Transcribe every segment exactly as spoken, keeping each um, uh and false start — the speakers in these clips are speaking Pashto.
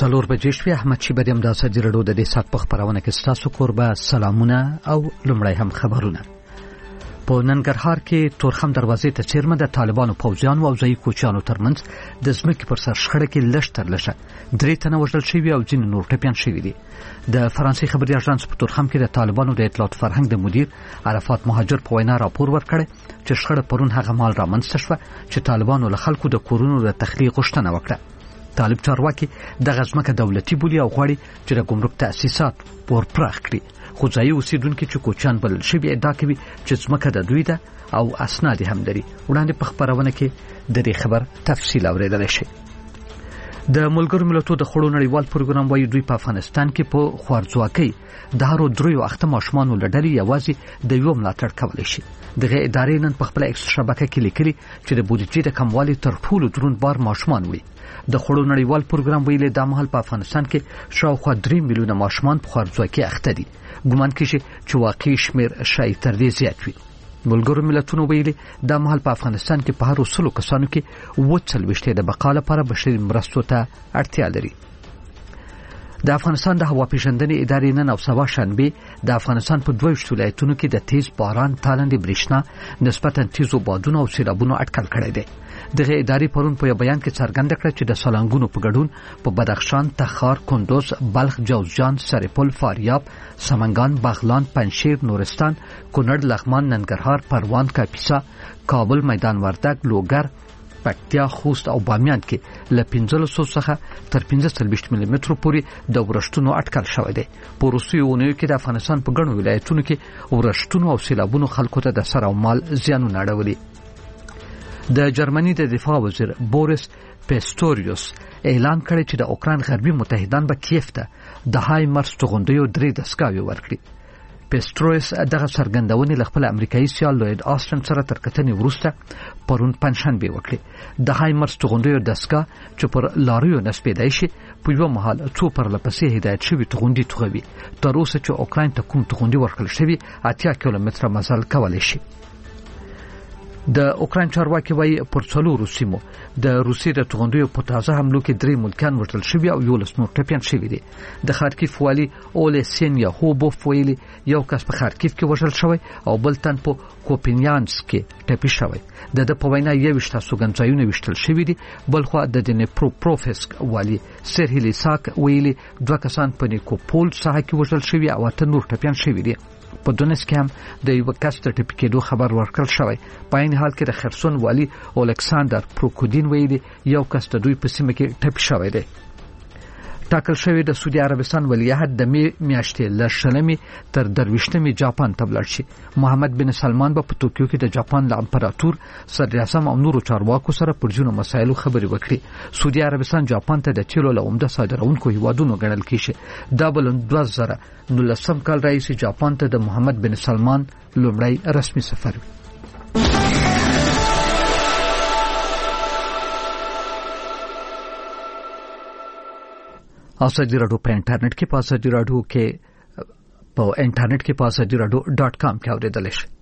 څلور بجې شوې. احمد شیبری هم د ازادي راډیو د دې سات په خپرونه کې ستاسو کوربه سلامونه او لومړی هم خبرونه. په ننګرهار کې تورخم دروازې ته څیرمه د طالبانو پوځیانو او ځایي کوچیانو ترمنځ د ځمکې پر سر شخړه کې لږ تر لږه درې تنه وژل شوي او ځینې نور ټپیان شوي دي. د فرانسې خبري اژانس په تورخم کې د طالبانو د اطلاعات فرهنګ د مدیر عرفات مهاجر په وینا راپور ورکړی چې شخړه پرون هغه مال رامنځته شوه چې طالبانو له خلکو د کورونو د تخلیق غوښتنه وکړه. طالب چارواکي دغه ځمکه دولتي بولي او غواړي چې د ګمرک تأسیسات ورپراخ کړي، خو ځایي اوسیدونکي چې کوچیان بلل شوي ادعا کوي چې ځمکه د دوی ده او اسناد هم لري. وړاندې په خبرونه کې د دې خبر تفصیل اورېدلی شي. د ملګرو ملتونو د خړو نړیوال پروګرام وايي دوی په افغانستان کې په خوارځواکۍ د هرو دریو اخته ماشومانو له ډلې یوازې د یو ملاتړ کولی شي. دغه ادارې نن په خپله ایکس شبکه کې لیکلي چې د بودیجې د کموالي تر ټولو دروند بار ماشومان وي. د خړو نړیوال پروګرام ویلي دا مهال په افغانستان کې شاوخوا درې میلیونه ماشومان په خوارځواکۍ اخته دي. ګمان کېږي چې واقعي شمېر شاید تر دې زیات وي. ملګرو ملتونو ویلي دا مهال په افغانستان کې په هرو سلو کسانو کې اووه څلوېښت د بقا لپاره بشري مرستو ته اړتیا لري. د افغانستان د هوا پیژندنې ادارې نن او سبا شنبه د افغانستان په دوه ویشت ولایتونو کې د تیز باران، تالندې برېښنا، نسبتاً تیزو بادونو او سیلابونو اټکل کړی دی. دغه ادارې پرون په یو بیان کې څرګنده کړه چې د سالنګونو په ګډون په بدخشان، تخار، کندوز، بلخ، جوزجان، سرپل، فاریاب، سمنګان، بغلان، پنجشیر، نورستان، کونړ، لغمان، ننګرهار، پروان، کاپیسا، کابل، میدان وردګ، لوګر، پکتیا، خوست او بامیان کې له پنځلس څخه تر پنځه څلوېښت ملي مترو پورې د ورښتونو اټکل شوی دی. په وروستیو اونیو کې د افغانستان په ګڼو ولایتونو کې ورښتونو او سیلابونو خلکو ته د سر او مال زیانونه اړولي. د جرمني د دفاع وزیر بوریس پیستوریوس اعلان کړی چې د اوکراین غربي متحدان به کیف ته د های مرس توغندیو درې دستګاوې ورکړي. پیسترویس دغه څرګندونې له خپل امریکایي سیال لوید آسټن سره تر کتنې وروسته پرون پنجشنبه وکړې. د های مرس توغندیو دستګاه چې پر لاریو نسبېدای شي په یو مهال څو پرله پسې هدایت شوي توغندي توغوي. تر اوسه چې اوکراین ته کوم توغندي ورکړل شوي اتیا کیلومتره مزل کولی شي. د اوکراین چارواکي وايي پر څلورو سیمو د روسیې د توغندیو په تازه حملو کې درې ملکیان وژل شوي او یولس نور ټپیان شوي دي. د خارکیف والي اولسین یاهوبوف ویلي یو کس په خارکیف کې وژل شوی او بل تن په کوپینیانسک کې ټپي شوی. د د په وینا یوویشت سوګنځایونه وشتل شوي دي. بلخو د دنپرو پروفیسک والي سرهیلیساک ویلي دوه کسان په نیکوپول ساحه کې وژل شوي او اته نور ټپیان شوي دي. په دونیس کې هم د یو کس د ټپي کېدو خبر ورکړل شوی. په عین حال کې د خرسون والي الکساندر پروکودین ویلي یو کس د دوی په سیمه کې ټپي شوی دی. ټاکل شوی د سعودي عربستان ولیعهد د می میاشتې له شلمې تر درویشتمې جاپان ته ولاړ شي. محمد بن سلمان به په توکیو کې د جاپان له امپراتور صدراعظم او نورو چارواکو سره پر ځینو مسایلو خبرې وکړي. سعودي عربستان جاپان ته د تیلو له عمده صادروونکو هیوادونو ګڼل کېږي. دا بل دوه زره نولسم کال راهیسې جاپان ته د محمد بن سلمان لومړی رسمي سفر وي. ازادي راډیو په انټرنیټ کې په ازادي راډیو کې په انټرنیټ کې په ازادي راډیو ډاټ کام کې اورېدلی شئ.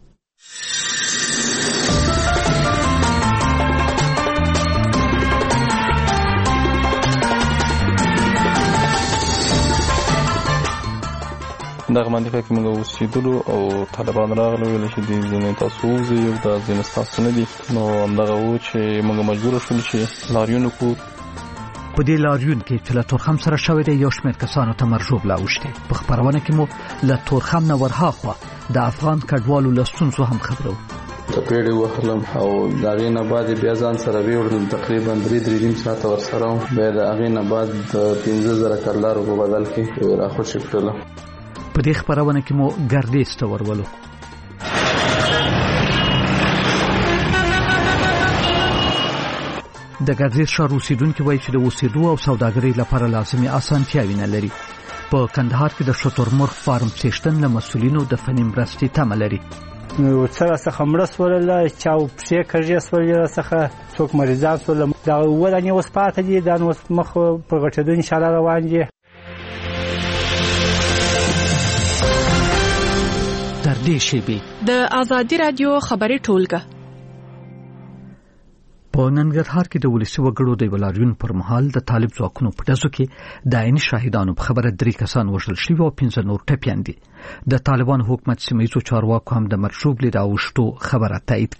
دغه باندې کې موږ اوسېدلو او طالبان راغلي ویل چې د ځینې تاسو وځي او د ځینې تاسو نه دي، نو همدغه و چې موږ مجبور شول چې لاریون کو. په دې لاریون کې چې له تورخم سره شوی دی یو شمېر کسانو ته مرجوب لا اوښتي. په خبرونه کې مو له تورخم نه ورهاخوا د افغان کډوالو له ستونزو هم خبرو. تپېړې وهلم او د هغې نه بعد بیا ځان سره ویوړم، تقریبا درې درې نیم ساعته ورسره وم. بیا د هغې نه بعد د پنځه زره کلدارو په بدل کې راخوشي کړله. په دې خبرونه کې مو ګردیز ته ورولو. د ګردیز ښار اوسیدونکي وایي چې د اوسېدو او سوداګرۍ لپاره لازمي اسانتیاوې نه لري. په کندهار کې د شترمرغ فارم څښتن له مسؤلینو د فني مرستې تمه لري. نو څه څخه مړه سولله، چا پښې کږې سولې، څخه څوک مریضان سول. دا ولني اوس پاتې دي، دا نو مخ په غټېدو ان شاء الله روان دي. تر دې شیبې د ازادي رادیو خبري ټولګه په ننګرهار کې د ولسي وګړو د لاریون پر مهال د طالب ځواکونو په ډزو کې د عیني شاهدانو په خبره درې کسان وژل شوي او پنځه نور ټپیان دي. د طالبان حکومت سیمه‌ییزو چارواکو هم د مرشوب لید اوشتو خبره تایید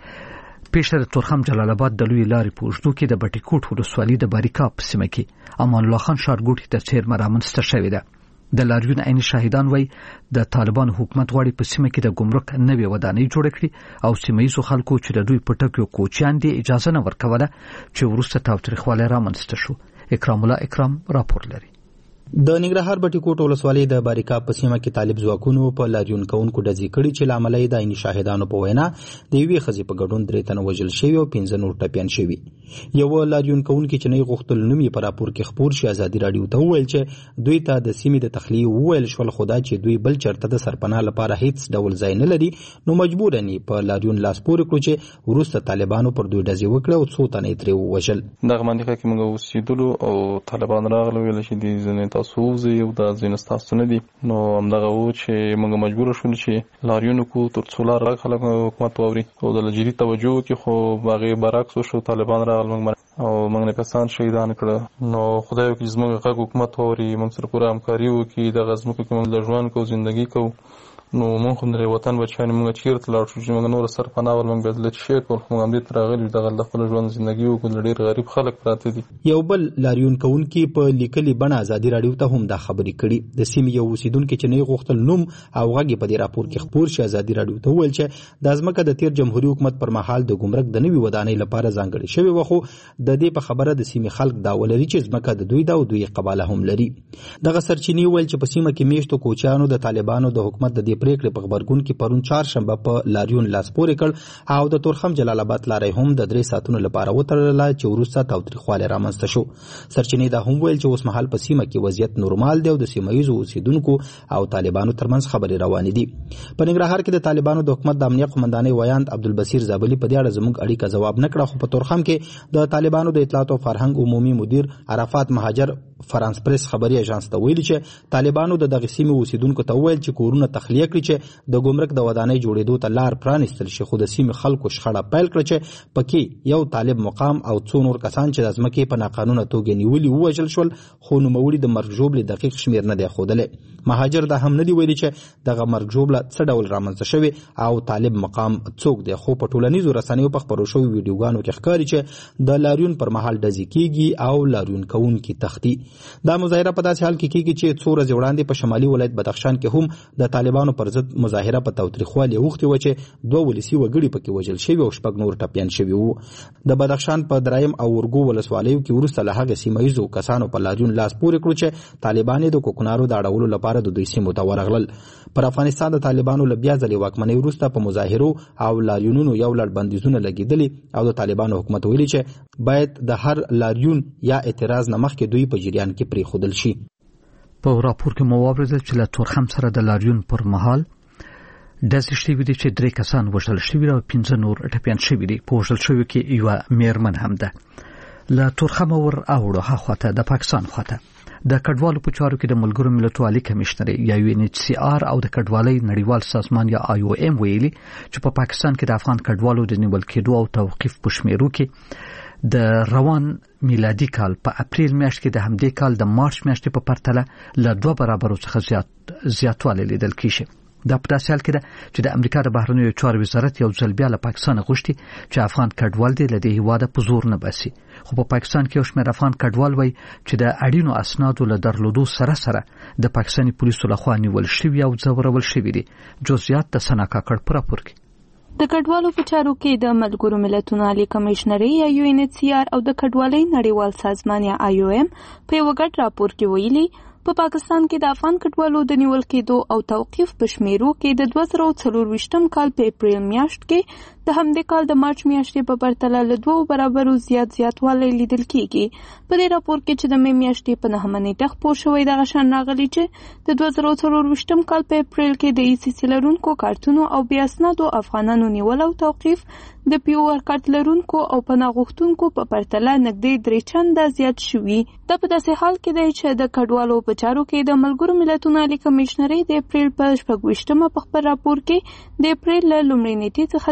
کړې. پیښه د تورخم جلال آباد د لوی لارې په اوږدو کې د بټي کوټ ولسوالۍ د باریکا په سیمه کې امان الله خان ښارګوټي ته څیرمه رامنځته شوې ده. د لاریون عیني شاهدان وایي د طالبانو حکومت غواړي په سیمه کې د ګمرک نوې ودانۍ جوړه کړي او سیمه‌ییزو خلکو چې د دوی په ټکیو کوچیان دي اجازه نه ورکوله چې وروسته تاوتریخوالی رامنځته شو. اکرام الله اکرام راپور لري. د ننګرهار بټي کوټ ولسوالۍ د باریکا په سیمه کې طالب ځواکونو په لاریون کوونکو ډزې کړي چې لامل یې د عیني شاهدانو په وینا د یوې ښځې په ګډون درې تنه وژل شوي او پنځه نور ټپیان شوي. یو لاریون کوونکي چې نه غوښتل نوم یې په راپور کې خپور شي ازادي راډیو ته وویل چې دوی ته د سیمې د تخلیې وویل شول خو دا چې دوی بل چرته د سرپناه لپاره هیڅ ډول ځای نه لري نو مجبور دي په لاریون لاس پورې کړو چې وروسته طالبانو پر دوی ډزې وکړه او څو تنه یې ترې ووژل. دغه منطقه کې موږ اوسېدلو او طالبان راغلي ویل چې د ځینې تاسو وځئ دا ځینې ستاسو نه دي نو همدغه و چې موږ مجبور شول چې لاریون وکړو تر څو لار خلک حکومت واوري او د جدي توجه وکړي خو هغې برعکس وشو طالبان راغلل موږ او موږ نه کسان شهیدان کړه نو خدای وکړي زموږ غږ حکومت واوري موږ سره پوره همکاري وکړي دغه ځمکو کې موږ ژوند کوو زندګي کوو نو موږ هم د وطن بچیان موږ چیرته لاړ شو چې موږ نور سر پناه ول موږ بدل شي کول موږ هم دې راغلي دغه د خپل ژوند زندګي وکړو ډېر غریب خلک پراته دي. یو بل لاریون کوونکی په لیکلي بڼه ازادي راډیو ته هم دا خبرې کړي. د سیمې یو اوسیدونکي چې نه غوښتل نوم او غږ په دې راپور کې خپور شي ازادي راډیو ته وویل چې د ځمکه د تیر جمهوریت حکومت پر مهال د ګمرک د نوي ودانۍ لپاره ځانګړې شوی و خو د دې په خبره د سیمې خلک دا ولري چې ځمکه د دوی دا او دوی قباله هم لري. دغه سرچینې ویل چې په سیمه کې میشتو کوچیانو د طالبانو د حکومت د دې پریکړې په خبرګون کې پرون چهارشنبه په لاریون لاس پورې کړ او د تورخم جلال آباد لارې هم د درې ساعتونو لپاره وتړله چې وروسته تاوتریخوالی رامنځته شو. سرچینې دا هم ویل چې اوس مهال په سیمه کې وضعیت نورمال دی او د سیمه ییزو اوسیدونکو او طالبانو ترمنځ خبرې روانې دي. په ننګرهار کې د طالبانو د حکومت د امنیه قومندانۍ ویاند عبدالبصیر زابلي په دې اړه زموږ اړیکه ځواب نه کړه خو په تورخم کې د طالبانو د اطلاعات او فرهنګ عمومي مدیر عرفات مهاجر فرانس پریس خبري اژانس ته ویلي چې طالبانو د دغه سیمې اوسیدونکو ته ویل چې کورونه تخلیه کړي چې د ګمرک د ودانۍ جوړېدو ته لار پرانیستل شي خو د سیمې خلکو شخړه پیل کړه چې پکې یو طالب مقام او څو نور کسان چې د ځمکې په ناقانونه توګه نیولي ووژل شول خو نوموړي د مرګ ژوبلې دقیق شمېر نه دی ښودلی. مهاجر دا هم نه دی ویلي چې دغه مرګ ژوبله څه ډول رامنځته شوې او طالب مقام څوک دی خو په ټولنیزو رسنیو په خپرو شویو ویډیوګانو کې ښکاري چې د لاریون پر مهال ډزې کیږي او لاریون کوونکي تښتي. دا مظاهره په داسې حال کې کیږي چې څو ورځې وړاندې په شمالي ولایت بدخشان کې هم د طالبانو پر ضد مظاهره په تاوتریخوالي اوښتې وه چې دوه ولسي وګړي پکې وژل شوي او شپږ نور ټپیان شوي وو. د بدخشان په درایم او ورګو ولسوالیو کې وروسته له هغه سیمه ییزو کسانو په لاریون لاس پورې کړو چې طالبان یې د کوکنارو د اړولو لپاره د دوی سیمو ته ورغلل. پر افغانستان د طالبانو له بیا ځلې واکمنۍ وروسته په مظاهرو او لاریونونو یو لړ بندیزونه لګېدلي او د طالبانو حکومت ویلي چې باید د هر لاریون یا اعتراض نه مخکې دوی په جریان کې پرېښودل شي. په راپور کې مو واورېدل چې له تورخم سره د لاریون پر مهال ډزې شوي دي چې درې کسان وژل شوي او پنځه نور ټپیان شوي دي. په وژل شویو کې یوه میرمن هم ده. له تورخمه ور اوړو هاخواته د پاکستان خواته د کډوالو په چارو کې د ملګرو ملتونو عالی کمشنر یا یو ان ایچ سی آر او د کډوالۍ نړیوال سازمان یا آی او ایم ویلي چې په پاکستان کې د افغان کډوالو د نیول کېدو او توقیف په شمیرو کې د روان میلادي کال په اپریل میاشت کې د همدې کال د مارچ میاشتې په پرتله له دوه برابرو څخه زیات زیاتوالی لیدل کیږي. دا په داسې حال کې ده چې د امریکا د بهرنیو چارو وزارت یو ځل بیا له پاکستان غوښتي چې افغان کډوال دې له دې هیواده په زور نه باسي خو په پاکستان کې یو شمېر افغان کډوال وایي چې د اړینو اسنادو له درلودو سره سره د پاکستاني پولیسو لخوا نیول شوي او ځورول شوي دي. جزئیات د سنا کاکړ په راپور کې. د کډوالو په چارو کې د ملګرو ملتونو عالی کمشنري یا یو ان ایچ سی آر او د کډوالۍ نړیوال سازمان یا آی او ایم په یو ګډ راپور کې ویلي په پاکستان کې د افغان کډوالو د نیول کېدو او توقیف په شمیرو کې د دوه زره څلورویشتم کال په اپریل میاشت کې د همدې کال د مارچ میاشتې په پرتله له دوه برابرو زیات زیاتوالی لیدل کېږي. په دې راپور کې چې د مې میاشتې په نهمه نیټه خپور شوی دغه شان راغلی چې د دوه زره څلورویشتم کال په اپریل کې د ای سی سی لرونکو کارتونو او بې اسنادو افغانانو نیول او توقیف د پی او آر کارت لرونکو او پناه غوښتونکو په پرتله نږدې درې چنده زیات شوي. دا په داسې حال کې دی چې د کډوالو په چارو کې د ملګرو ملتونو عالی کمشنري د اپریل په شپږ ویشتمه په خپل راپور کې د اپریل له لومړۍ نیټې څخه د اپریل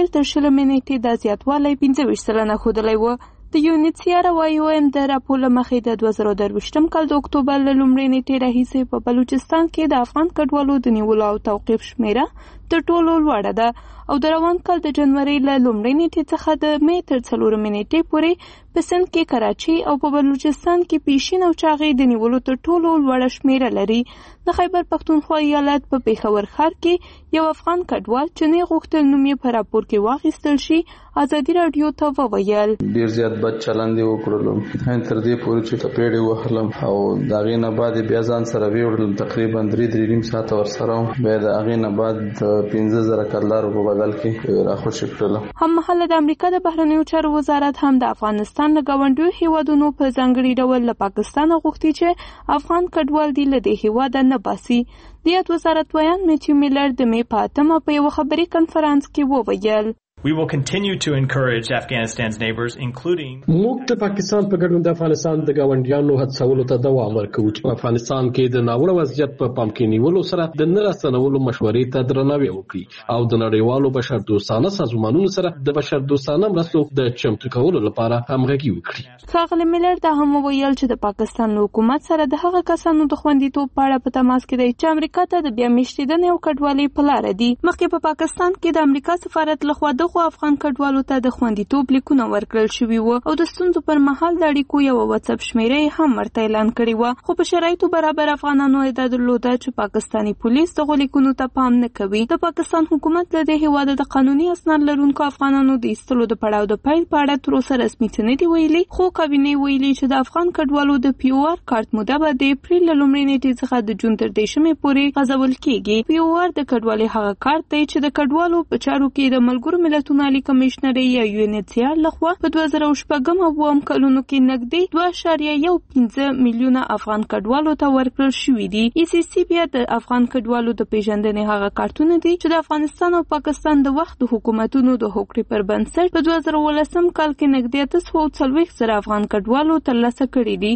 شل تر شلمې نېټې دا زیاتوالی پنځه ویشت سلنه ښودلی و. د یونیسیار او آی او ایم د راپور له مخې د دوه زره درویشتم کال د اکتوبر له لومړۍ نېټې راهیسې په بلوچستان کې د افغان کډوالو د نیولو او توقیف شمیره تر ټولو لوړه ده او د روان کال د جنوري له لومړۍ نېټې څخه د مې تر څلورمې نېټې پورې په سند کې کراچي او په بلوچستان کې پیشین او چاغې د نیولو تر ټولو لوړه شمیره لري. د خیبر پښتونخوا ایالت په پیښور ښار کې یو افغان کډوال چې نه غوښتل نوم یې په راپور کې واخیستل شي ازادي راډیو ته وویل ډیر زیات بد چلند وکړلو هین تر دې پورې چې تپېړې وهلم او د هغې نه بعد بیا ځان سره ویوړلم تقریبا درې درې نیم ساعته ورسره وم. بیا د هغې نه بعد د پنځه زره کلدارو په بدل کې راخوشي کړلم. هممهاله د امریکا د بهرنیو چارو وزارت هم د افغانستان له ګاونډیو هیوادونو په ځانګړي ډول له پاکستان غوښتي چې افغان کډوال دې له دې هیواده نه باسي. د یاد وزارت ویان میتیو میلر د مې په اتمه په یوه خبري کنفرانس کې وویل We will continue to encourage Afghanistan's neighbors, including موږ د پاکستان په ګډون د افغانستان د ګاونډیانو هڅولو ته دوام ورکوو چې په افغانستان کې د ناوړه وضعیت په پام کې نیولو سره د نه راستنولو مشورې ته درناوی وکړي او د نړیوالو بشردوستانه سازمانونو سره د بشردوستانه مرستو د چمتو کولو لپاره همغږي وکړي. ښاغلی میلر دا هم وویل چې د پاکستان حکومت سره د هغه کسانو د خوندیتوب په اړه په تماس کې دی چې امریکا ته د بیا میشتېدنې او کډوالۍ په لاره دي. مخکې په پاکستان کې د امریکا سفارت لخوا د خو افغان کډوالو ته د خوندیتوب لیکونه ورکړل شوي وو او د ستونزو پر مهال د اړیکو یوه واتساپ شمیره هم ورته اعلان کړې وه، خو په شرایطو برابر افغانانو ادعا درلوده چې پاکستاني پولیس دغو لیکونو ته پام نه کوي. د پاکستان حکومت له دې هیواده د قانوني اسناد لرونکو افغانانو د ایستلو د پړاو د پیل په اړه تر اوسه رسمي څه نه دي ویلي، خو کابینې ویلي چې د افغان کډوالو د پی او آر کارت موده به د اپریل له لومړۍ نېټې څخه د جون تر دېرشمې پورې غځول کېږي. پی او آر د کډوالۍ هغه کارت دی چې د کډوالو په چارو کې د ملګرو ملتونو عالي کمیشنرۍ یا یو ان ایچ سی آر لخوا په دوه زره شپږم او اووم کلونو کې نږدې دوه اعشاریه یو پنځه میلیونه افغان کډوالو ته ورکړل شوي دي. ای سی سی بیا د افغان کډوالو د پیژندنې هغه کارتونه دي چې د افغانستان او پاکستان د وخت د حکومتونو د هوکړې پر بنسټ په دوه زره اوولسم کال کې نږدې اته سوه څلوېښت زره افغان کډوالو ترلاسه کړي دي.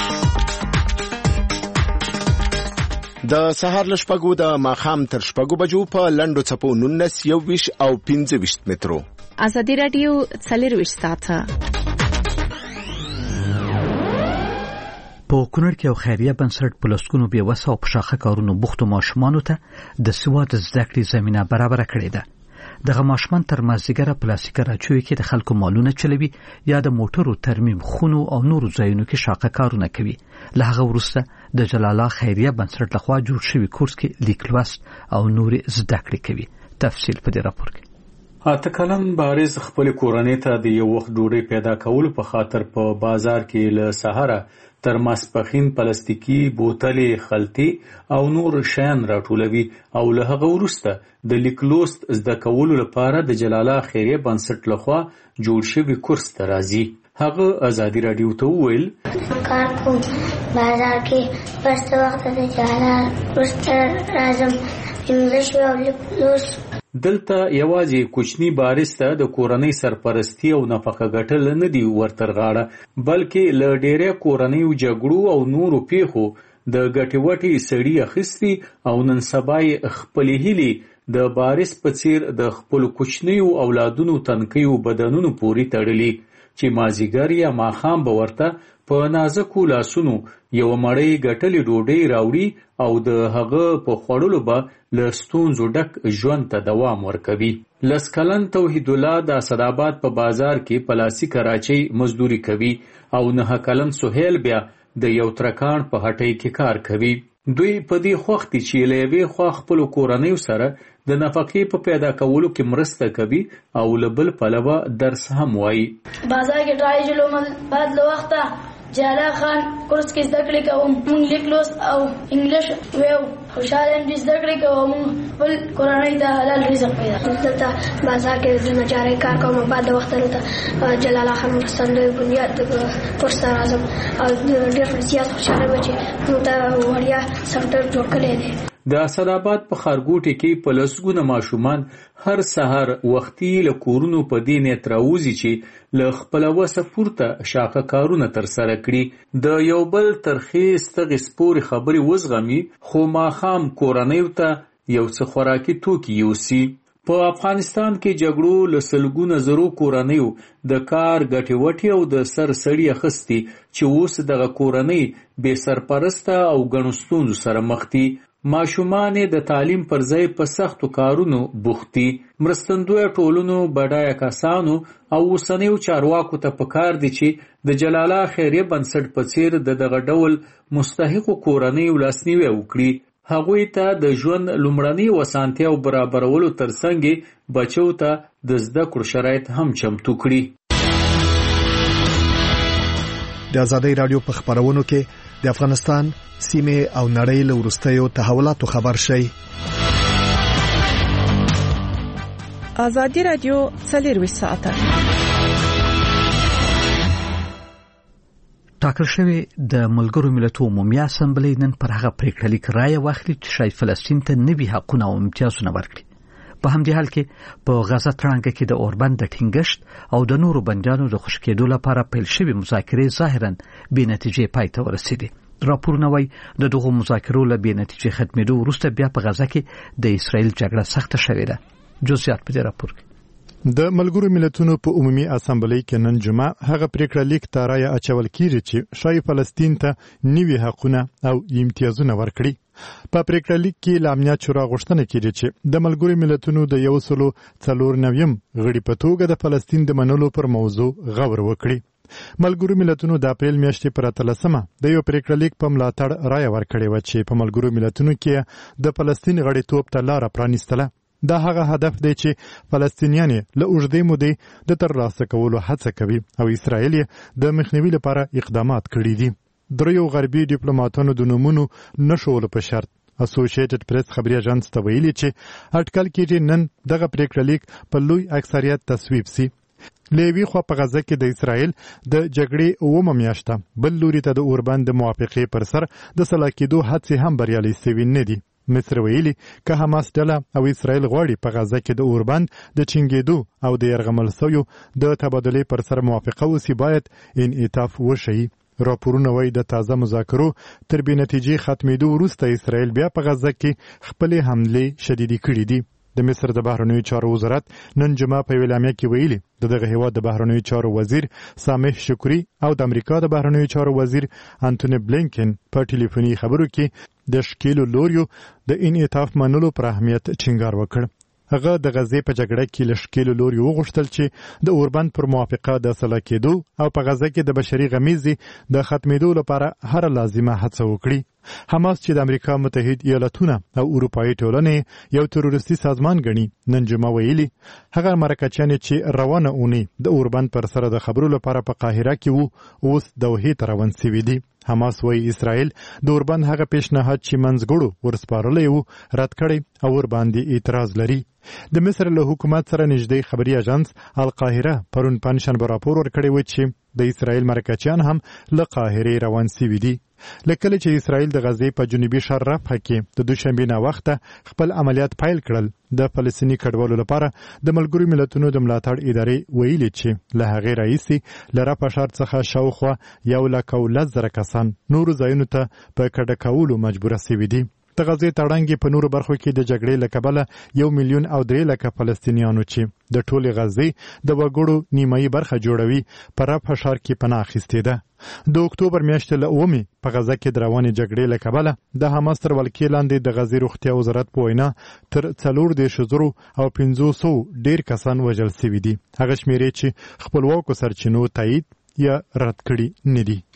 د سهار له شپږو د ماښام تر شپږو بجو په لنډو څپو نولس یوویشت او پنځه ویشت مترو. ازادي راډیو څلرویشت ساعته په کونړ کې یو خیریه بنسټ په لسګونو بې وسه او په شاخه کارونو بوختو ماشومانو ته د سواد زده کړې زمینه برابره کړې ده. دغه ماشومان تر مازدیګره پلاستیک راچوي کې د خلکو مالونه چلوي یا د موټرو ترمیم خونو او نورو ځایونو کې شاخه کارونه کوي. له هغه وروسته د جلال الله خیریه بنسټ لخوا جوړ شوی کورس کې لیک لوست او نورې زده کړې کوي. تفصیل په دې راپور کې. اته کلن بارز خپل کورنۍ ته د یو وخت ډوډۍ پیدا کولو په خاطر په بازار کې له سهاره تر ماسپخین پلاستیکي بوتلې، خلطې او نور شیان راټولوي او له هغه وروسته د لیک لوست زده کولو لپاره د جلال الله خیریه بنسټ لخوا جوړ شوی کورس ته راځي. هغه ازادي راډیو ته وویل کار کوم بازار کې پس وخت د جلال وروسته راځم انګلیش او لیک لوست. دلته یوازې کوچنی بارز ته د کورنۍ سرپرستی او نفقه ګټل نه دی ورتر غاړه، بلکې له ډېرې کورنۍ جګړو او نورو پیښو د ګټې وټې سړي اخیستي او نن سبا یې خپلې هیلې د بارز په څیر د خپلو کوچنیو اولادونو تنکیو بدنونو پورې تړلي چې مازیګر یا ماښام به ورته په نازکو لاسونو یو مړۍ ګټلې ډوډۍ راوړي او د هغه په خوړلو به له ستونزو ډک ژوند ته دوام ورکوي. لس کلن توحید الله د اسداباد په بازار کې پلاسی کراچۍ مزدوري کوي او نه کلن سهیل بیا د یو ترکان په هټۍ کې کار کوي. دوی په دې خوښ دي چې له یوې خوا خپلو کورنیو سره د نفقې په پیدا کولو کې مرسته کوي او له بل پلوه درس هم وایي. بازار کې ډرای جلو بعد له وخته جلال خان کورس کې زده کړې کوم، مونږ لیک لوست او انګلیش ویو، خوشاله یم چې زده کړې کوم، خپل کورنۍ ته حلال رزق پیدا کوم. دلته بازار کې د نجارۍ کار کوم، بعد د وخت دلته جلال خان مرستندوی بنیاد کورس ته راځم او ډېر زیات خوشاله یم چې موږ ته وړیا سنټر جوړ کړی دی. د اسداباد په ښارګوټي کې په لسګونه ماشومان هر سهار وختي له کورونو په دې نیت راوځي چې له خپله وسه پورته شاخه کارونه ترسره کړي، د یو بل ترخې ستغې سپورې خبرې وزغمي، خو ماښام کورنیو ته یو څه خوراکي توکي یوسي. په افغانستان کې جګړو له سلګونه زرو کورنیو د کار ګټې وټې او د سر سړی اخیستي چې اوس دغه کورنۍ بې سرپرسته او ګڼو ستونزو سره مخ دي. ماشومان د تعلیم پر ځای په سختو کارونو بوخت دي. مرستندویه ټولنو، بډایه کسانو او اوسنیو چارواکو ته پکار دي چې د جلاله خیریه بنسټ په څیر د دغه ډول مستحقو کورنیو لاسنیوی وکړي. هغوی ته د ژوند لومړني وسانتیاو برابرولو ترڅنګ بچو ته د زده کړو شرایط هم چمتو کړي. د ازادۍ رادیو په خبرونو کې د افغانستان سیمه او نړۍ له وروستیو تحولاتو خبر شي. ازادي رادیو څلور ساعته ټاکل شوی د ملګرو ملتونو عمومي اسامبلې نن پر هغه پریکړه لیک رایه واخلي چې شاید فلسطین ته نوي حقونه او امتیازونه ورکړي. په همدې حال کې په غزه تړانګه کې د اوربند د ټینګښت او د نورو بندیانو د خوشی کېدو لپاره پیل شوی مذاکرې ظاهرا بې نتیجې پای ته ورسېدې. راپورونه وايي د دغو مذاکرو له بې نتیجې ختمېدو وروسته بیا په غزه کې د اسرائیل جګړه سخته شوې ده. جزئیات په دې راپور کې د ملګرو ملتونو په عمومي اسامبلې کې نن جمعه هغه پریکړه لیک ته رایه اچول کیږي چې شای فلسطین ته نوي حقونه او امتیازونه ورکړي. په پریکړه لیک کې لا امنیت شورا غوښتنه کړې چې د ملګرو ملتونو د یو سلو څلور نویم غړي په توګه د فلسطین د منلو پر موضوع غور وکړي. ملګرو ملتونو د اپریل میاشتې پر اتلسمه د یو پریکړه لیک په ملاتړ رایه ورکړې و چې په ملګرو ملتونو کې د فلسطین غړیتوب ته لار پرانیستله. دا هغه هدف دی چې فلسطینیان له اوږدې مودې د ترلاسه کولو هڅه کوي او اسرائیل د مخنیوي لپاره اقدامات کړي دي. دریو غربي ډیپلوماټانو د نومونو نشولو په شرط اسوسییټډ پریس خبري اژانس ته ویلي چې اټکل کېږي نن دغه پریکړه لیک په لوی اکثریت تصویب سي. لیوی خو په غزه کې د اسرائیل د جګړې اومه میاشته بل لوري ته د اوربند موافقې پر سر د سلا کېدو هڅې هم بریالي سوي نه دي. مصر ویلي که حماس ډله او اسرائیل غواړي په غزه کې د اوربند د چنګېدو او د یرغمل سویو د تبادلې پر سر موافقه وسی باید انعطاف وشي. راپورونه وایي د تازه مذاکرو تر بې نتیجې ختمېدو وروسته اسرائیل بیا په غزه کې خپلې حملې شدیدې کړې دي. د مصر د بهرنیو چارو وزارت نن جمعه په اعلامیه کې ویلي د دغه هیواد د بهرنیو چارو وزیر سامح شکری او د امریکا د بهرنیو چارو وزیر انټونی بلینکن په ټلیفوني خبرو کې د شکیلو لوریو د انعطاف منلو پر اهمیت ټینګار وکړ. هغه د غزې په جګړه کې له شکیلو لوریو وغوښتل چې د اوربند پر موافقه د سلا کېدو او په غزه کې د بشري غمیزې د ختمېدو لپاره هر لازمه هڅه وکړي. حماس چې د امریکا متحد ایالتونه او اروپایي ټولنې یو تروریستي سازمان ګڼي نن جمعه ویلي هغه مرکچیانې چې روانه اونۍ د اوربند پر سره د خبرو لپاره په قاهره کې وو اوس دوحې ته روان سوي دي. حماس وایي اسرائیل د اوربند هغه پیشنهاد چې منځګړو ورسپارلی وو رد کړی او ورباندې اعتراض لري. د مصر له حکومت سره نږدې خبري اژانس القاهره پرون پنجشنبه راپور ورکړی و چې د اسرائیل مرکچیان هم له قاهرې روان سوي دي. لکه چې اسرائیل د غزې په جنوبي ښار رفح کې د دوشنبې نه وخته خپل عملیات پیل کړل د فلسطیني کډوالو لپاره د ملګرو ملتونو د ملاتړ ادارې ویلي چې له هغې راهیسې له رفح ښار څخه شاوخوا یو لک او لس زره کسان نورو ځایونو ته په کډه کولو مجبوره سوي دي. د غزې تړانګې په نورو برخو کې د جګړې له کبله یو میلیون او درې لکه فلسطینیانو چې د ټولې غزې د وګړو نیمایي برخه جوړوي په رفح ښار کې پناه اخیستې ده. د اکتوبر میاشتې له اومې په غزه کې د روانې جګړې له کبله د حماس تر ولکې لاندې د غزې روغتیا وزارت په وینا تر څلور دېرش زرو او پنځوسو ډېر کسان وژل سوي دي. هغه شمېرې چې خپلواکو سرچینو تایید یا رد کړي نه دي.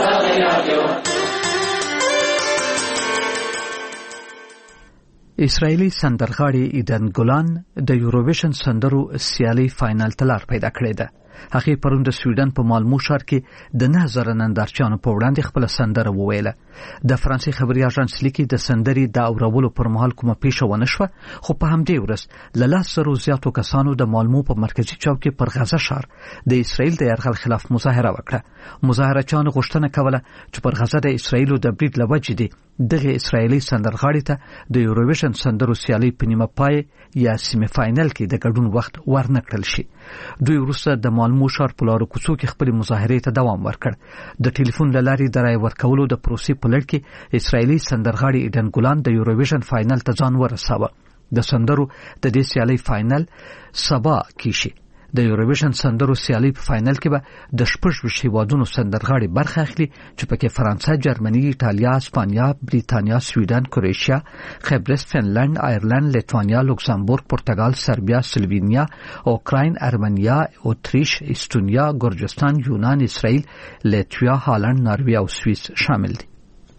اسرائیلی سندرغاړي ایدن ګولان د یوروویشن سندرو سیالي فائنل ته لار پیدا کړې ده. هغه پرون د سویډن په مالمو ښار کې د نه زره نندارچیانو په وړاندې خپل سندره وویله. د فرانسې خبري اژانس لیکي د سندرې د اورولو پر مهال کومه پیښه ونه شوه، خو په همدې ورځ له لس زرو زیاتو کسانو د مالمو په مرکزي چوک کې پر غزه ښار د اسرائیل د یرغل خلاف مظاهره وکړه. مظاهرچیانو غوښتنه کوله چې پر غزه د اسرائیلو د برید له وجې دي دغه اسرائیلي سندرغاړي ته د یوروویشن سندرو سیالي په نیمه پای یا سیمه فائنل کې د ګډون وخت ورنکړل شي. دوی وروسته د مالمو ښار په لارو کوڅو کې خپل مظاهرې ته دوام ورکړ. د ټلیفون له لارې د رای ورکولو د پروسې په لړ کې اسرائیلي سندرغاړي ایدن ګولان د یوروویشن فائنل ته ځان ورساوه. د سندرو د دې سیالي فائنل سبا کیشي. د یوروویشن سندرو سیالي په فائنل کې به د شپږ هیوادونو سندرغاړي برخه اخلي چې پکې فرانسه، جرمني، ایتالیا، اسپانیا، بریتانیا، سویډن، کروشیا، قبرس، فنلند، آیرلند، لیتوانیا، لوکزامبورګ، پرتګال، سربیا، سلوینیا، اوکراین، ارمنیا، اتریش، استونیا، ګرجستان، یونان، اسرائیل، لیتویا، هالند، ناروې او سوئیس شامل دي.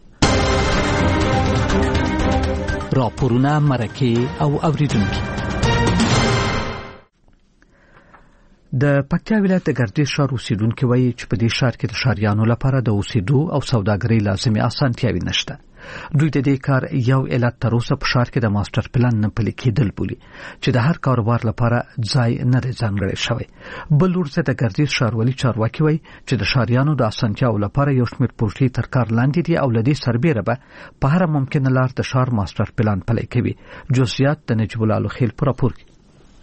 راپورونه، مرکه او اوریدونکو. د پکتیا ولایت د ګردیز ښار اوسیدونکو وایي چې په دې ښار کې د ښاریانو لپاره د اوسېدو او سوداګرۍ لازمي اسانتیاوې نشته. دوی د دې کار یو علت تر اوسه په ښار کې د ماستر پلان نه پلي کېدل بولي چې د هر کاروبار لپاره ځای نه دی ځانګړی شوی. بل ورځ د ګردیز ښاروالي چارواکي وایي چې د ښاریانو د اسانتیاو لپاره یو شمېر پروژې تر کار لاندې دي او له دې سربیره به په هره ممکنه لار د ښار ماستر پلان پلی کوي. جزئیات د نجیب الله الخیل په راپور کې.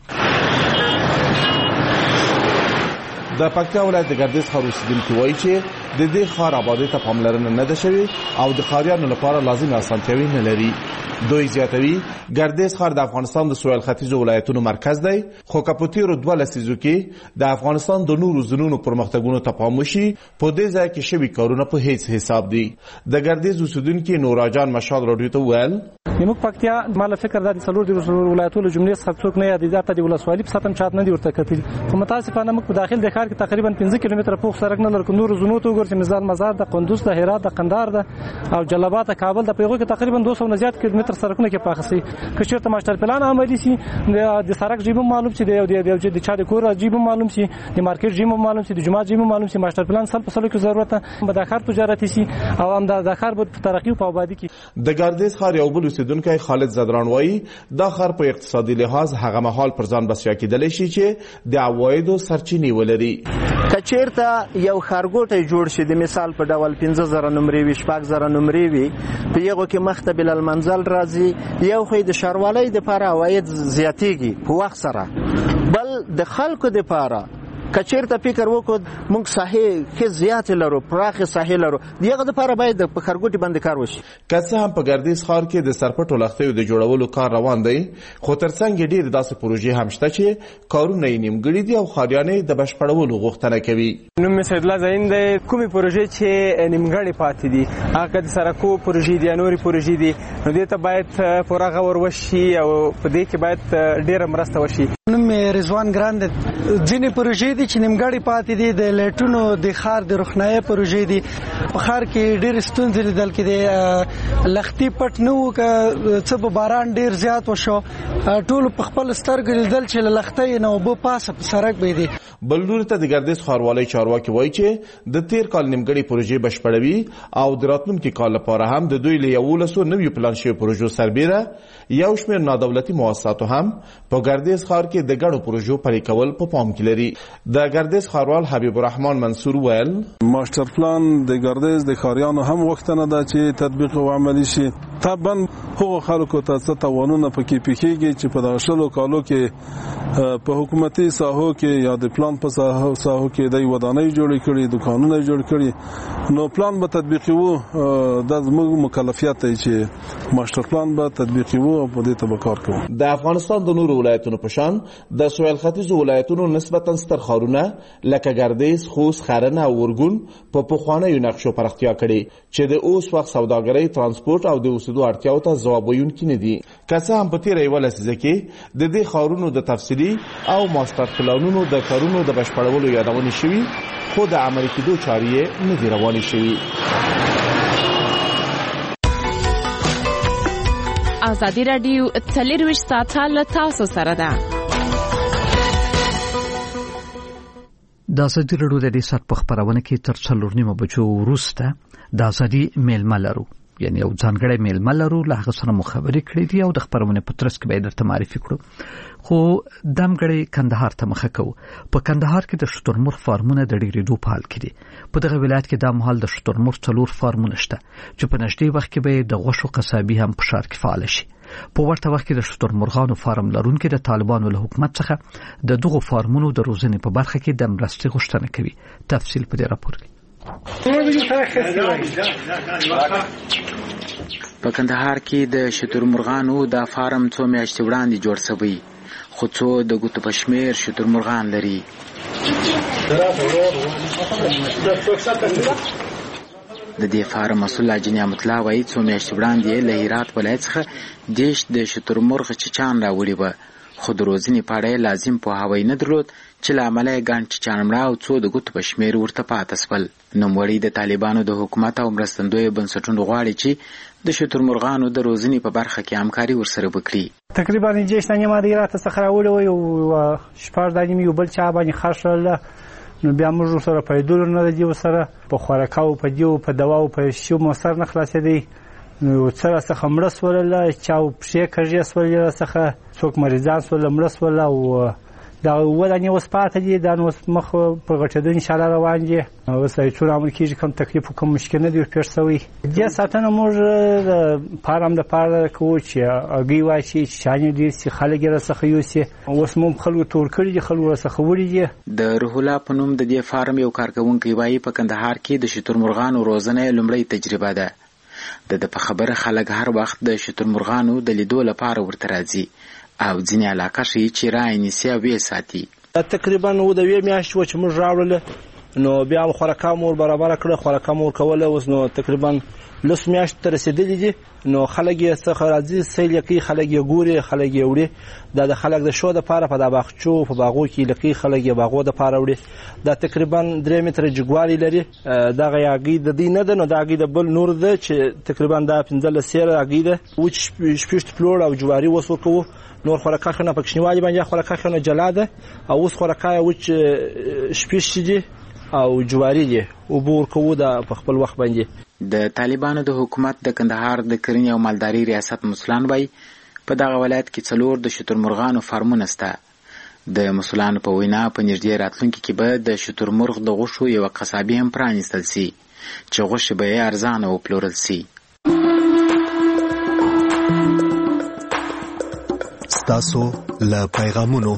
د پکتیا ولایت د ګردیز ښار اوسیدونکي وایي چې د دې ښار آبادۍ ته پاملرنه نه ده شوې او د ښاریانو لپاره لازمي اسانتیاوې نه لري. دوی زیاتوي ګردیز ښار د افغانستان د سویل ختیځو ولایتونو مرکز دی، خو که په تېرو دوه لسیزو کې د افغانستان د نورو ځینونو پرمختګونو ته پام وشي، په دې ځای کې شوي کارونه په هیڅ حساب دي. د ګردیز اوسیدونکي نوراجان مشال راډیو ته وویل موږ پکتیا مال فکر د څلور د ولایتونو جملې څخه څوک نه یادې ځکه د ولسوالۍ په ساتم چات نه دی ورته کتل. خو متاسفانه موږ په داخل د ښار کې تقریبا پنځه کیلومتره پوخ سړک نه لرو. نور زونو ته وګورئ، مثال مزار د قندوز، د هرات، د قندهار، د او جلال آباد، کابل د پیغو کې تقریبا دوه سوه نه زیات کیلومتر سړکونه کې پاخه سي. که چېرته ماستر پلان عملي سي، د سړک جیب معلوم سي، د د چا د کور جیب معلوم سي، د مارکیټ جیب معلوم سي، د جمعه جیب معلوم سي. ماستر پلان سل په سلو کې ضرورت به د ښار تجارتي سي او هم د ښار په ترقی او آبادی کې. د ګردیز ښار یو بل اوسیدونکی خالد زدران وایي دا ښار په اقتصادي لحاظ هغه مهال پر ځان بسیا کېدلی شي چې د عوایدو سرچینې ولري. که چېرته یو ښارګوټی جوړ شي د مثال په ډول پنځه زره نمرې وي، شپږ زره نمرې وي، په هغو کې مخته بلالمنزل راځي، یو خو د ښاروالۍ دپاره عواید زیاتېږي په وخت سره، بل د خلکو دپاره که چېرته فکر وکړو موږ ساحې ښې زیاتې لرو، پراخې ساحې لرو، د هغه دپاره باید په ښارګوټي باندې کار وشي. که څه هم په ګردیز ښار کې د سرپټو لښتیو د جوړولو کار روان دی، خو ترڅنګ یې ډېرې داسې پروژې هم شته چې کارونه یې نیمګړي دي او ښاریان یې د بشپړولو غوښتنه کوي. نوم مې سیدالله زین دی. کومې پروژې چې نیمګړې پاتې دي، هغه د سړکو پروژې دي یا نورې پروژې دي، نو دې ته باید پوره غور وشي او په دې کې باید ډېره مرسته وشي. نوم مې رضوان ګران دی. ځینې پروژې دي چې نیمګړې پاتې دي، د لایټونو د ښار د روښنایۍ پروژې دي. په ښار کې ډېرې ستونزې لیدل کېدې، لښتي پټ نه وو، که څه به باران ډېر زیات وشو، ټولو په خپل سترګو لیدل چې له لښتۍ نه اوبه پاسه په سړک بهېدې. بل لوري ته د ګردیز ښاروالۍ چارواکي وایي چې د تېر کال نیمګړې پروژې بشپړوي او د راتلونکي کال لپاره هم د دوی له یولسو نویو پلان شویو پروژو سربیره یو شمېر نادولتي مؤسساتو هم په ګردیز ښار کې د ګډو پروژو پلي کول په پام کې لري. د ګردیز ښاروال حبیب الرحمن منصور ویل ماستر پلان د ګردیز د ښاریانو هم غوښتنه ده چې تطبیق او عملي شي. طبعا هغو خلکو ته څه تاوانونه پکې پیښیږي چې په دغه شلو کالو کې په حکومتي ساحو کې یا د پلان په ساحو کې د ودانۍ جوړې کړي، دکانونه جوړ کړي، نو پلان به تطبیقي وو. د زموږ مکلفیت دی چې ماستر پلان به تطبیقي وو او په دې ته به کار کوو. د افغانستان د نورو ولایتونو په شان د سویل ختیځو ولایتونو نسبتا ستر ښارونه لکه ګردیز، خوست، ښرنه او اورګون په پخوانیو نقشو پراختیا کړې چې د اوس وخت سوداګرۍ، ترانسپورت او د اوسېدو اړتیاو ته ځواب ویونکي نه دي. که څه هم په تېره یوه لسیزه کې د دې ښارونو د تفصیلي او ماستر پلانونو د کارونو د بشپړولو یادونې شوي، خو د عملي کېدو چارې یې نه دي روانې شوي. ازادي راډیو څلرویشت ساعته له تاسو سره ده. د ازادي راډیو د دې سات په خبرونه کې تر څلور نیمه بجو وروسته د ازادي میلمه لرو، یعنی یو ځانګړی میلمه لرو، له هغه سره مو خبرې کړې دي او د خبرونه په ترڅ کې به درته معرفي کړو. خو دمګړی کندهار ته مخه کوو. په کندهار کې د شترمرغ فارمونه د ډېرېدو په حال کې دي. په دغه ولایت کې دا مهال د شترمرغ څلور فارمونه شته چې په نږدې وخت کې به د غوښو قصابي هم په ښار کې فعال شي. په ورته وخت کې د شترمرغانو فارم لرونکي د طالبانو له حکومت څخه د دغو فارمونو د روزنې په برخه کې د مرستې غوښتنه کوي. تفصیل په دې راپور کې. په کندهار کې د شترمرغانو د فارم څو میاشتې وړاندې جوړ شوی خو څو د ګوتو په شمیر شترمرغان لري. د دې فارم مسؤل حاجي نعمت الله وایي څو میاشتې وړاندې له هرات ولایت څخه دیش د شترمرغ چیچان راوړي وه خو د روزنې په اړه لازم پوهاوی نه درلود چې له امله یې ګڼ چیچان مړه او څو د ګوتو په شمیر ورته پاته سول. نوموړی د طالبانو د حکومت او مرستندویو بنسټونو غواړي چې د شترمرغانو د روزنې په برخه کې همکاري ورسره وکړي. تقریبا دیش دانې ما د هرات څخه راوړی وی او شپږ دانې مې یو بل چا باندې خرڅ کړله. نو بیا موږ ورسره پیدلو نه دی ورسره په خوراکاو په دیو په دواو په شیو مو سر نه خلاصېدی. نو څه څخه مړه سول چا پښې کږې سول څخه څوک مریضان سول مړه سول او دا ولانه اوس پاتې دي دا نو مخ په غټېدو ان شاء الله روان دي. اوس هیڅ عمل کېږي کوم تکلیف کوم مشکل نه دی پیښ شوی. دې ساتنه موږ فارم د پاره کوو چې اګي واشي چې چانه دي چې خلک یې څخه یوسي. اوس مو خلکو تور کړی دي خلکو څخه وړي دي. د روح الله په نوم د دې فارم یو کارکونکي وایي په کندهار کې د شترمرغانو روزنه لومړی تجربه ده. د په خبره خلک هر وخت د شترمرغانو د لیدو لپاره ورته راځي او ځینې علاقه ښیي چې رای نیسي او ویې ساتي. تقریبا و د وې میاشتې وه چې موږ راوړله نو بیا هم خوراکه مو برابره کړه خوراکه مو ورکوله. اوس نو تقریبا لس میاشتو ته رسېدلي دي نو خلک یې څخه راځي سیل یې کوي خلک یې ګوري خلک یې وړي. دا د خلک د شو دپاره په دا باغچو په باغو کې لکۍ خلک یې باغو دپاره وړي. دا تقریبا درې متره جګوالي لري. دغه هګۍ د دوی نه ده نو دا هګۍ د بل نور ده چې تقریبا دا پنځلس سیره هګۍ ده. وچ شپېشت پلوړ او جواري اوس ورکوو. نور خوراکه خونه په کوچنیوالي باندې خوراکه خونه جلا ده او اوس خوراکه وچ شپېشت دي او جواري دي اوبه ورکوو دا په خپل وخت باندې. د طالبانو د حکومت د کندهار د کرنې او مالدارۍ ریاست مسؤلان وایي په دغه ولایت کې څلور د شترمرغانو فارمونه شته. د مسؤلانو په وینا په نږدې راتلونکي کې به د شترمرغ د غوښو یوه قصابي هم پرانیستل سي چې غوښې به یې ارزانه وپلورل سي. ستاسو له پیغامونو.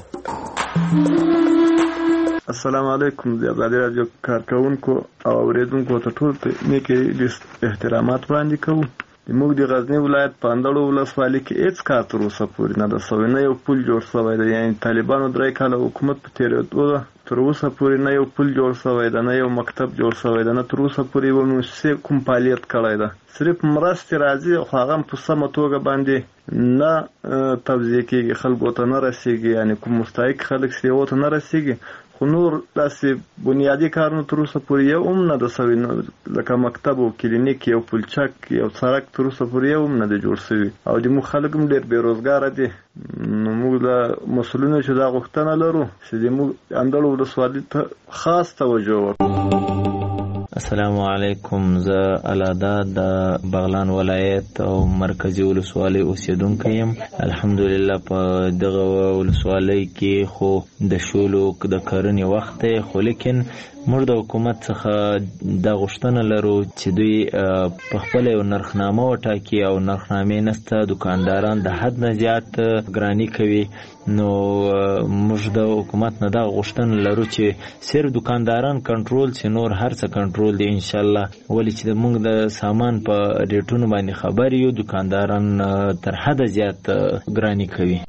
السلام علیکم د آزادي راډیو کارکونکو او اوریدونکو ته ټول ته نیکې احترامات وړاندې کوو. موږ د غزنی ولایت په اندړو ولسوالۍ کې هیڅ کار تر اوسه پورې نه ده سوی. نه یو پل جوړ شوی دی. یعنې طالبانو درې کاله حکومت په تېرېدو ده تر اوسه پورې نه یو پل جوړ شوی ده نه یو مکتب جوړ شوی ده نه تر اوسه پورې یوه موسسې کوم فعالیت کړی ده. صرف مرستې راځي خو هغه هم په سمه توګه باندې نه توزیع کېږي خلکو ته نه رسېږي. یعنې کوم مستحق خلک چې هغو ته نه رسېږي خو نور داسې بنیادي کارونه تر اوسه پورې یو هم نه ده سوی لکه مکتب او کلینیک یو پلچک یو سړک تر اوسه پورې یو هم نه دی جوړ شوي او زموږ خلک هم ډېر بېروزګاره دي. نو موږ له مسؤلینو چې دا غوښتنه لرو چې زموږ اندړو ولسوالۍ ته خاص توجه وکړو. السلام علیکم. زه الادا د بغلان ولایت او مرکزی ولسوالۍ اوسیدونکی یم. الحمدلله په دغه ولسوالۍ کې خو د شولو د کرنې وخت دی خو لیکن موږ د حکومت څخه دا غوښتنه لرو چې دوی په خپله یو نرخنامه وټاکي او نرخنامې نسته دوکانداران د حد نه زیات ګراني کوي. نو موږ د حکومت نه دا غوښتنه لرو چې صرف دوکانداران کنټرول چې نور هر څه کنټرول دی انشاءالله. ولې چې موږ د سامان په ریټونو باندې خبر یو دوکانداران تر حد زیات ګراني کوي.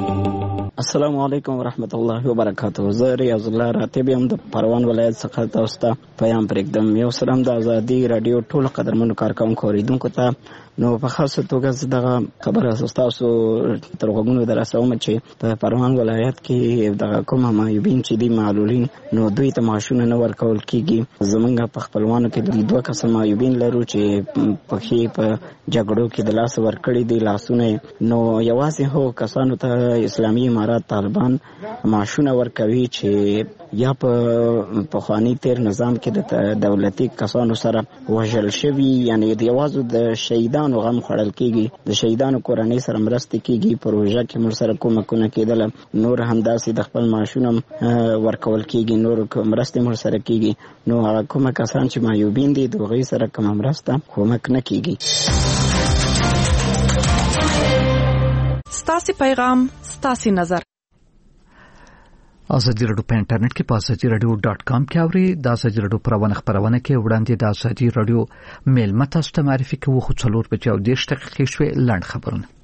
السلام علیکم ورحمت الله وبرکاته. زه ریاض الله راتب یم د پروان ولایت څخه تاسو ته پیغام پرېږدم. یو سلام د آزادي راډیو ټول قدرمنو کارکونکو اوریدونکو ته. نو په خاصه توګه دغه خبره تاسو تر غوږونو درسوم چې په پروان ولایت کې دغه کوم معیوبین چې دي معلولین نو دوی ته معاشونه نه ورکول کیږي. زمونږ په خپلوانو کې د دوه کسه معیوبین لرو چې پخې په جګړو کې د لاس ورکړي دي لاسونه. نو یوازې هو کسانو ته اسلامي امارات طالبان معاشونه ورکوي چې یا په پخوانی تیر نظام کې د دولتي کسانو سره وژل شوي یعنی د یوازې د شهیدانو غم خوړل کیږي د شهیدانو کورنۍ سره مرسته کیږي. پروژه کې موږ سره کومکونه کېدل نور همداسې د خپل معاشونه ورکول کیږي نور مرسته موږ سره کیږي. نو هغه کوم کسان چې معیوبین دي د هغوی سره کوم مرسته کومک نه کیږي. ستاسې پیغام ستاسې نظر. ازادي رادیو په انټرنیټ کې په ازادي رادیو ډاټ کام کې اوري. د ازادي رادیو پروانه خبرونه کې وړاندې د ازادي رادیو میل متاسته معرفي کوو خو څلور بجې او دېرش دقیقې شوي لاند خبرونه.